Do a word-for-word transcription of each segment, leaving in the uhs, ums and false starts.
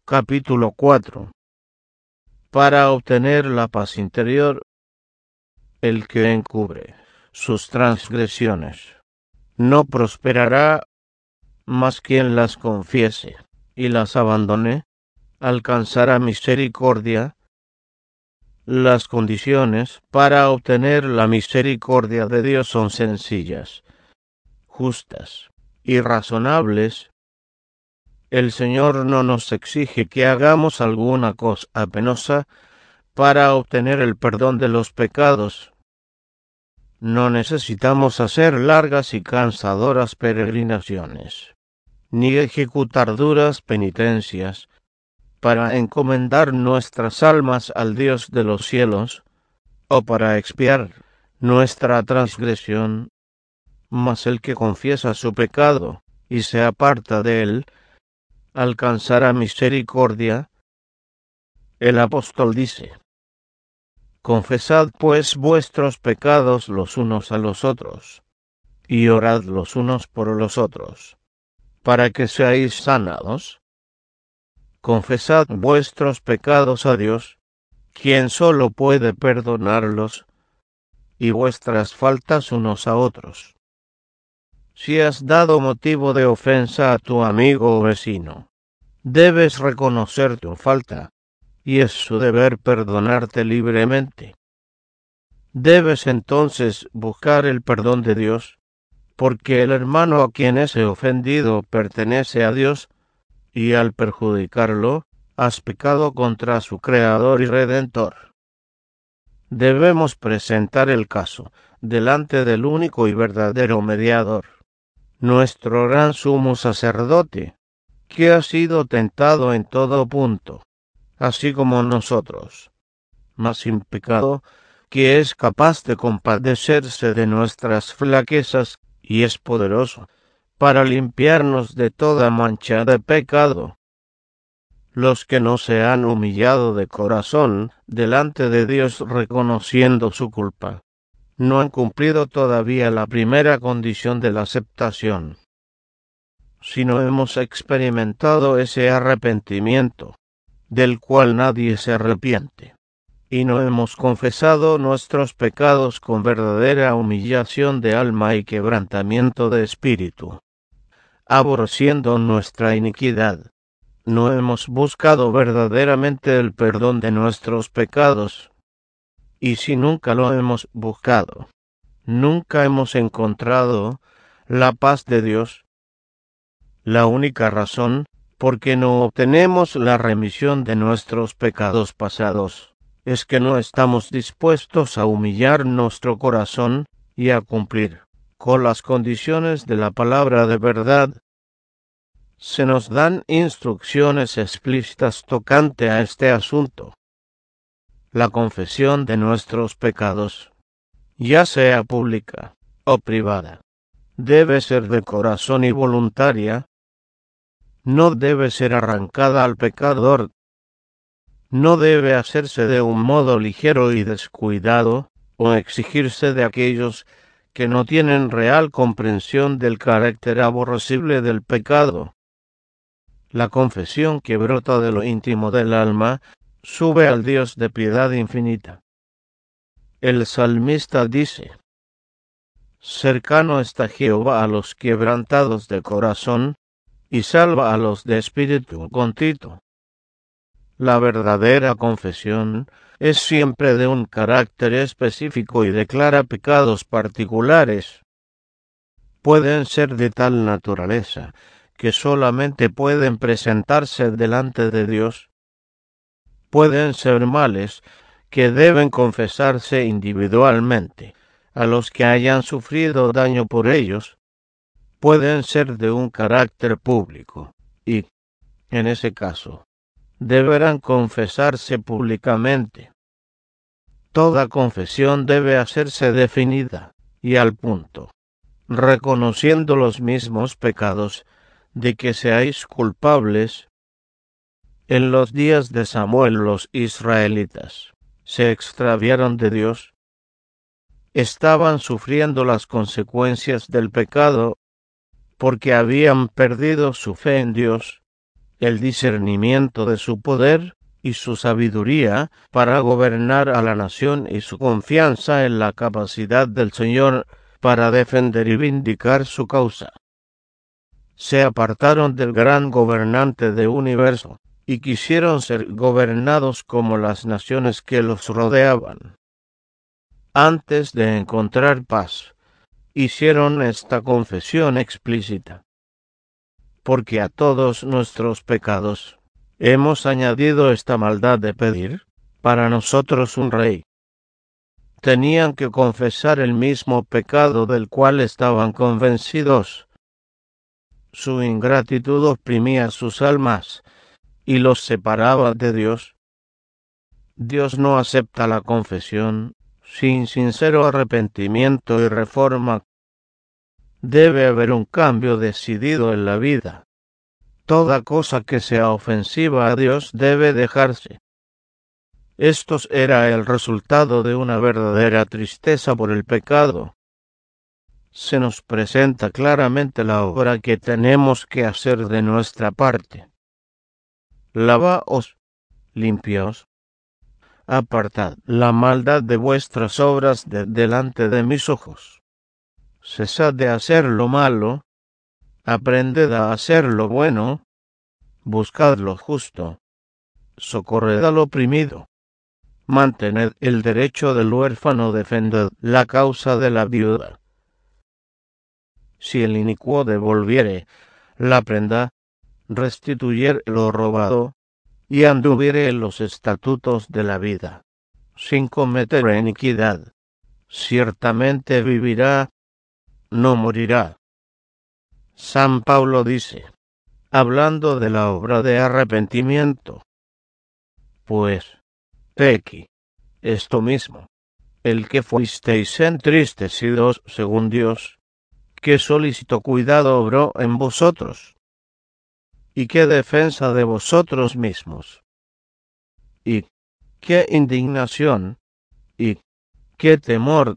Capítulo cuatro. Para obtener la paz interior, el que encubre sus transgresiones no prosperará, mas quien las confiese y las abandone alcanzará misericordia. Las condiciones para obtener la misericordia de Dios son sencillas, justas y razonables. El Señor no nos exige que hagamos alguna cosa penosa para obtener el perdón de los pecados. No necesitamos hacer largas y cansadoras peregrinaciones, ni ejecutar duras penitencias para encomendar nuestras almas al Dios de los cielos, o para expiar nuestra transgresión. Mas el que confiesa su pecado y se aparta de él, alcanzará misericordia. El apóstol dice: Confesad pues vuestros pecados los unos a los otros, y orad los unos por los otros, para que seáis sanados. Confesad vuestros pecados a Dios, quien solo puede perdonarlos, y vuestras faltas unos a otros. Si has dado motivo de ofensa a tu amigo o vecino, debes reconocer tu falta, y es su deber perdonarte libremente. Debes entonces buscar el perdón de Dios, porque el hermano a quien es ofendido pertenece a Dios, y al perjudicarlo, has pecado contra su Creador y Redentor. Debemos presentar el caso delante del único y verdadero mediador, nuestro gran sumo sacerdote, que ha sido tentado en todo punto, así como nosotros, mas sin pecado, que es capaz de compadecerse de nuestras flaquezas, y es poderoso para limpiarnos de toda mancha de pecado. Los que no se han humillado de corazón delante de Dios reconociendo su culpa, no han cumplido todavía la primera condición de la aceptación. Si no hemos experimentado ese arrepentimiento, del cual nadie se arrepiente, y no hemos confesado nuestros pecados con verdadera humillación de alma y quebrantamiento de espíritu, aborreciendo nuestra iniquidad, no hemos buscado verdaderamente el perdón de nuestros pecados. Y si nunca lo hemos buscado, nunca hemos encontrado la paz de Dios. La única razón por que no obtenemos la remisión de nuestros pecados pasados es que no estamos dispuestos a humillar nuestro corazón y a cumplir con las condiciones de la palabra de verdad. Se nos dan instrucciones explícitas tocante a este asunto. La confesión de nuestros pecados, ya sea pública o privada, debe ser de corazón y voluntaria. No debe ser arrancada al pecador. No debe hacerse de un modo ligero y descuidado, o exigirse de aquellos que no tienen real comprensión del carácter aborrecible del pecado. La confesión que brota de lo íntimo del alma sube al Dios de piedad infinita. El salmista dice: Cercano está Jehová a los quebrantados de corazón, y salva a los de espíritu contrito. La verdadera confesión es siempre de un carácter específico y declara pecados particulares. Pueden ser de tal naturaleza que solamente pueden presentarse delante de Dios. Pueden ser males que deben confesarse individualmente a los que hayan sufrido daño por ellos. Pueden ser de un carácter público y, en ese caso, deberán confesarse públicamente. Toda confesión debe hacerse definida y al punto, reconociendo los mismos pecados de que seáis culpables. En los días de Samuel los israelitas se extraviaron de Dios. Estaban sufriendo las consecuencias del pecado porque habían perdido su fe en Dios. el discernimiento de su poder y su sabiduría para gobernar a la nación y su confianza en la capacidad del Señor para defender y vindicar su causa. Se apartaron del gran gobernante del universo y quisieron ser gobernados como las naciones que los rodeaban. Antes de encontrar paz, hicieron esta confesión explícita: porque a todos nuestros pecados hemos añadido esta maldad de pedir para nosotros un rey. Tenían que confesar el mismo pecado del cual estaban convencidos. Su ingratitud oprimía sus almas y los separaba de Dios. Dios no acepta la confesión sin sincero arrepentimiento y reforma. Debe haber un cambio decidido en la vida. Toda cosa que sea ofensiva a Dios debe dejarse. Esto era el resultado de una verdadera tristeza por el pecado. Se nos presenta claramente la obra que tenemos que hacer de nuestra parte. Lavaos, limpiaos, apartad la maldad de vuestras obras de delante de mis ojos. Cesad de hacer lo malo, aprended a hacer lo bueno, buscad lo justo, socorred al oprimido, mantened el derecho del huérfano, defended la causa de la viuda. Si el inicuo devolviere la prenda, restituyere lo robado, y anduviere en los estatutos de la vida, sin cometer iniquidad, ciertamente vivirá, no morirá. San Pablo dice, hablando de la obra de arrepentimiento: pues, pequi, esto mismo, el que fuisteis entristecidos según Dios, que solícito cuidado obró en vosotros, y qué defensa de vosotros mismos, y qué indignación, y qué temor,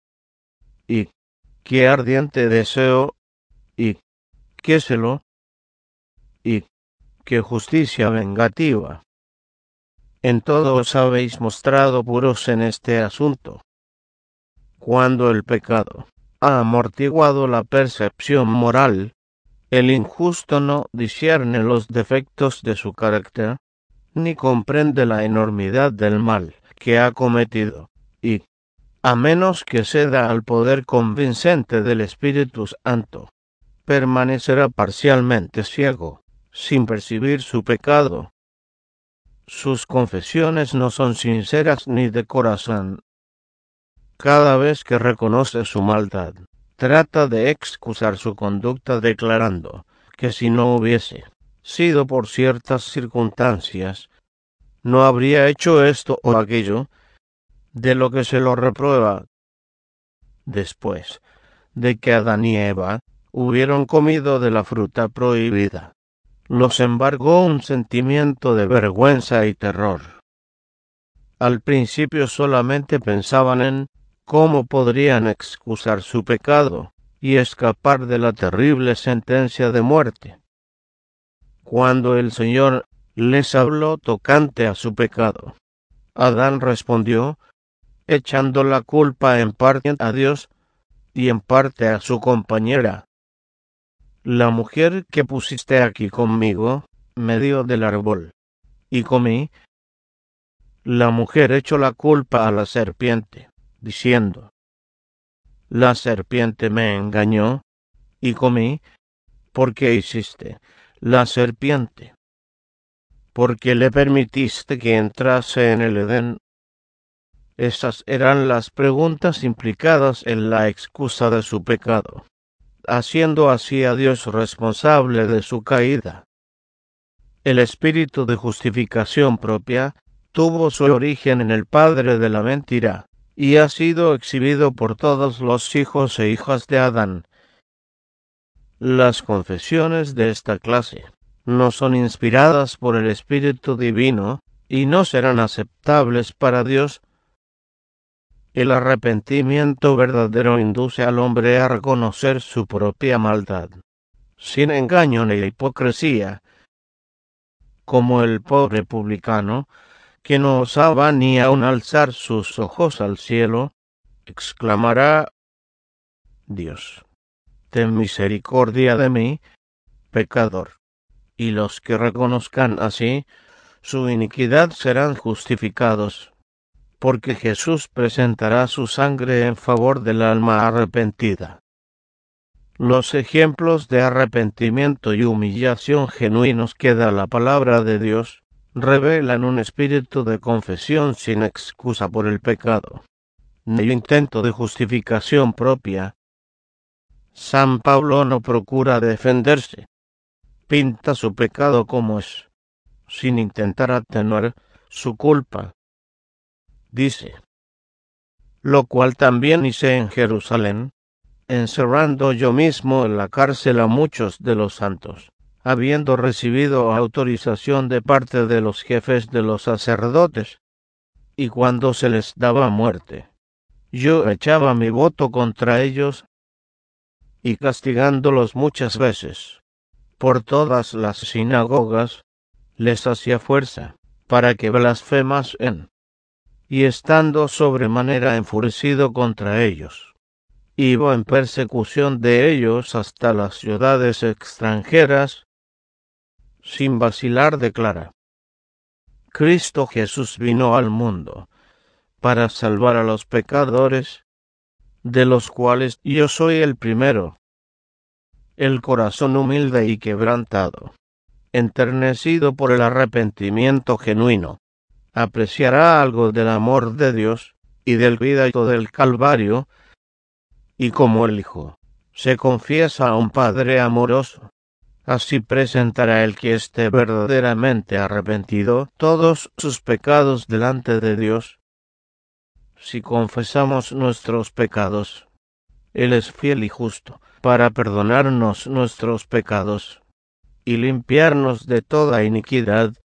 y qué ardiente deseo, y qué celo, y qué justicia vengativa. En todo os habéis mostrado puros en este asunto. Cuando el pecado ha amortiguado la percepción moral, el injusto no discierne los defectos de su carácter, ni comprende la enormidad del mal que ha cometido, y, a menos que ceda al poder convincente del Espíritu Santo, permanecerá parcialmente ciego, sin percibir su pecado. Sus confesiones no son sinceras ni de corazón. Cada vez que reconoce su maldad, trata de excusar su conducta declarando que si no hubiese sido por ciertas circunstancias, no habría hecho esto o aquello, de lo que se lo reprueba. Después de que Adán y Eva hubieron comido de la fruta prohibida, los embargó un sentimiento de vergüenza y terror. Al principio solamente pensaban en cómo podrían excusar su pecado y escapar de la terrible sentencia de muerte. Cuando el Señor les habló tocante a su pecado, Adán respondió, echando la culpa en parte a Dios y en parte a su compañera: la mujer que pusiste aquí conmigo me dio del árbol, y comí. La mujer echó la culpa a la serpiente, diciendo: la serpiente me engañó, y comí. ¿Por qué hiciste la serpiente? Porque le permitiste que entrase en el Edén. Esas eran las preguntas implicadas en la excusa de su pecado, haciendo así a Dios responsable de su caída. El espíritu de justificación propia tuvo su origen en el padre de la mentira, y ha sido exhibido por todos los hijos e hijas de Adán. Las confesiones de esta clase no son inspiradas por el Espíritu Divino, y no serán aceptables para Dios. El arrepentimiento verdadero induce al hombre a reconocer su propia maldad, sin engaño ni hipocresía, como el pobre publicano, que no osaba ni aun alzar sus ojos al cielo, exclamará: Dios, ten misericordia de mí, pecador. Y los que reconozcan así su iniquidad serán justificados, porque Jesús presentará su sangre en favor del alma arrepentida. Los ejemplos de arrepentimiento y humillación genuinos que da la palabra de Dios revelan un espíritu de confesión sin excusa por el pecado, ni intento de justificación propia. San Pablo no procura defenderse, pinta su pecado como es, sin intentar atenuar su culpa. Dice: lo cual también hice en Jerusalén, encerrando yo mismo en la cárcel a muchos de los santos, habiendo recibido autorización de parte de los jefes de los sacerdotes. Y cuando se les daba muerte, yo echaba mi voto contra ellos, y castigándolos muchas veces por todas las sinagogas, les hacía fuerza, para que blasfemasen. Y estando sobremanera enfurecido contra ellos, iba en persecución de ellos hasta las ciudades extranjeras. Sin vacilar declara: Cristo Jesús vino al mundo para salvar a los pecadores, de los cuales yo soy el primero. El corazón humilde y quebrantado, enternecido por el arrepentimiento genuino, apreciará algo del amor de Dios y del cuidado del Calvario, y como el Hijo se confiesa a un Padre amoroso, así presentará el que esté verdaderamente arrepentido todos sus pecados delante de Dios. Si confesamos nuestros pecados, Él es fiel y justo para perdonarnos nuestros pecados y limpiarnos de toda iniquidad.